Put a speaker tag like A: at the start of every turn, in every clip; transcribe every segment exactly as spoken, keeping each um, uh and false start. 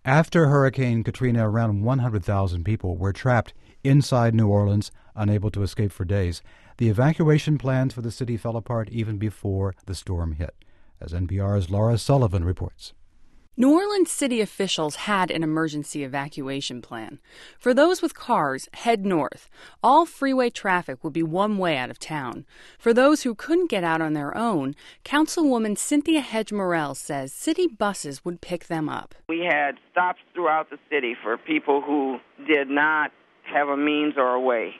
A: After Hurricane Katrina, around one hundred thousand people were trapped inside New Orleans, unable to escape for days. The evacuation plans for the city fell apart even before the storm hit, as N P R's Laura Sullivan reports.
B: New Orleans city officials had an emergency evacuation plan. For those with cars, head north. All freeway traffic would be one way out of town. For those who couldn't get out on their own, Councilwoman Cynthia Hedge Morell says city buses would pick them up.
C: We had stops throughout the city for people who did not have a means or a way.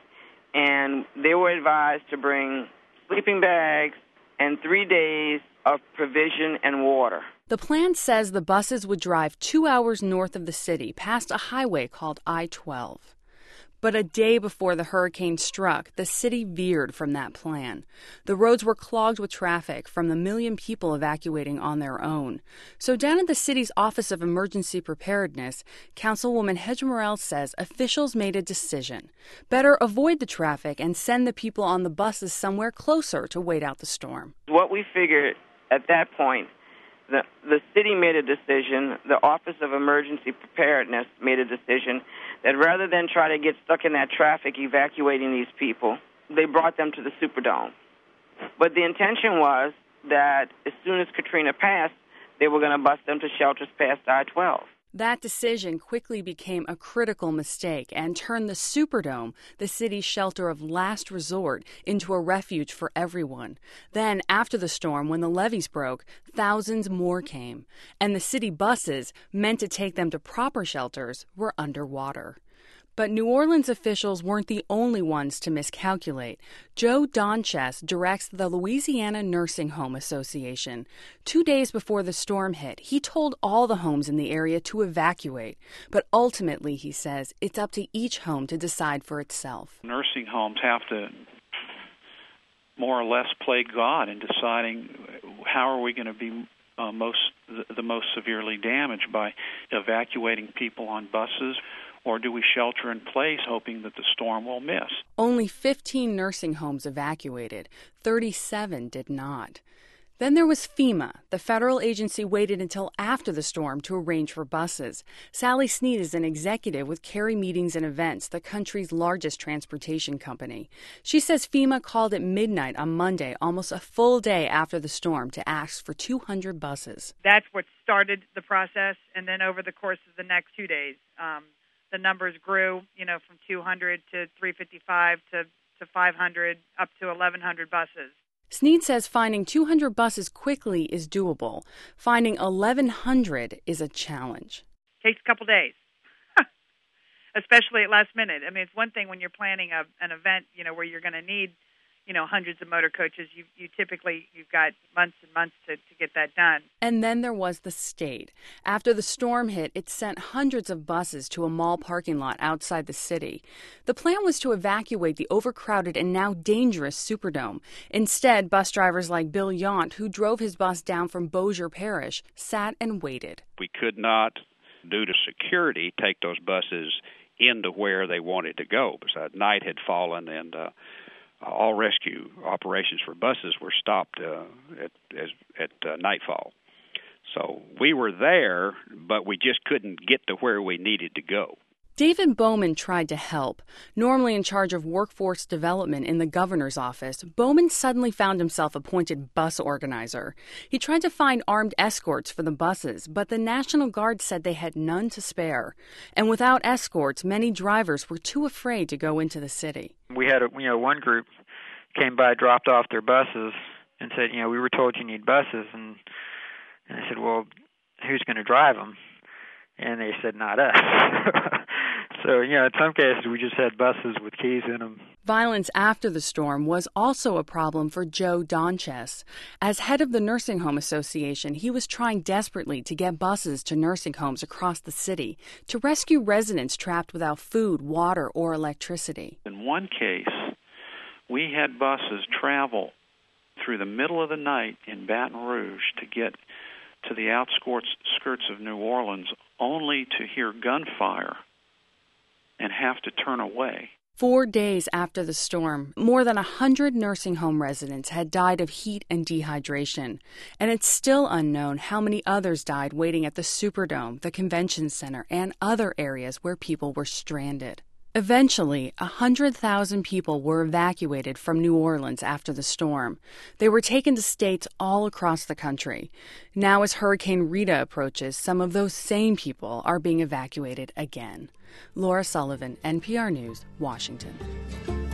C: And they were advised to bring sleeping bags and three days of provision and water.
B: The plan says the buses would drive two hours north of the city, past a highway called I twelve. But a day before the hurricane struck, the city veered from that plan. The roads were clogged with traffic from the million people evacuating on their own. So down at the city's Office of Emergency Preparedness, Councilwoman Hedge Morell says officials made a decision. Better avoid the traffic and send the people on the buses somewhere closer to wait out the storm.
C: What we figured at that point, The, the city made a decision, the Office of Emergency Preparedness made a decision that rather than try to get stuck in that traffic evacuating these people, they brought them to the Superdome. But the intention was that as soon as Katrina passed, they were going to bus them to shelters past I twelve.
B: That decision quickly became a critical mistake and turned the Superdome, the city's shelter of last resort, into a refuge for everyone. Then, after the storm, when the levees broke, thousands more came, and the city buses, meant to take them to proper shelters, were underwater. But New Orleans officials weren't the only ones to miscalculate. Joe Donches directs the Louisiana Nursing Home Association. Two days before the storm hit, he told all the homes in the area to evacuate. But ultimately, he says, it's up to each home to decide for itself.
D: Nursing homes have to more or less play God in deciding how are we going to be uh, most the most severely damaged by evacuating people on buses, or do we shelter in place hoping that the storm will miss?
B: Only fifteen nursing homes evacuated. thirty-seven did not. Then there was FEMA. The federal agency waited until after the storm to arrange for buses. Sally Snead is an executive with Carey Meetings and Events, the country's largest transportation company. She says FEMA called at midnight on Monday, almost a full day after the storm, to ask for two hundred buses.
E: That's what started the process, and then over the course of the next two days, um, the numbers grew, you know, from two hundred to three fifty-five to, to five hundred, up to eleven hundred buses.
B: Snead says finding two hundred buses quickly is doable. Finding eleven hundred is a challenge.
E: Takes a couple days, especially at last minute. I mean, it's one thing when you're planning a, an event, you know, where you're going to need, you know, hundreds of motor coaches. You, you typically, you've got months and months to, to get that done.
B: And then there was the state. After the storm hit, it sent hundreds of buses to a mall parking lot outside the city. The plan was to evacuate the overcrowded and now dangerous Superdome. Instead, bus drivers like Bill Yount, who drove his bus down from Bossier Parish, sat and waited.
F: We could not, due to security, take those buses into where they wanted to go because night had fallen and uh, all rescue operations for buses were stopped uh, at, at, at uh, nightfall. So we were there, but we just couldn't get to where we needed to go.
B: David Bowman tried to help. Normally in charge of workforce development in the governor's office, Bowman suddenly found himself appointed bus organizer. He tried to find armed escorts for the buses, but the National Guard said they had none to spare. And without escorts, many drivers were too afraid to go into the city.
G: We had, a, you know, one group came by, dropped off their buses, and said, you know, we were told you need buses. And, and I said, well, who's going to drive them? And they said, not us. So, you know, in some cases, we just had buses with keys in them.
B: Violence after the storm was also a problem for Joe Donches. As head of the Nursing Home Association, he was trying desperately to get buses to nursing homes across the city to rescue residents trapped without food, water, or electricity.
D: In one case, we had buses travel through the middle of the night in Baton Rouge to get to the outskirts skirts of New Orleans, only to hear gunfire and have to turn away.
B: Four days after the storm, more than one hundred nursing home residents had died of heat and dehydration, and it's still unknown how many others died waiting at the Superdome, the convention center, and other areas where people were stranded. Eventually, one hundred thousand people were evacuated from New Orleans after the storm. They were taken to states all across the country. Now, as Hurricane Rita approaches, some of those same people are being evacuated again. Laura Sullivan, N P R News, Washington.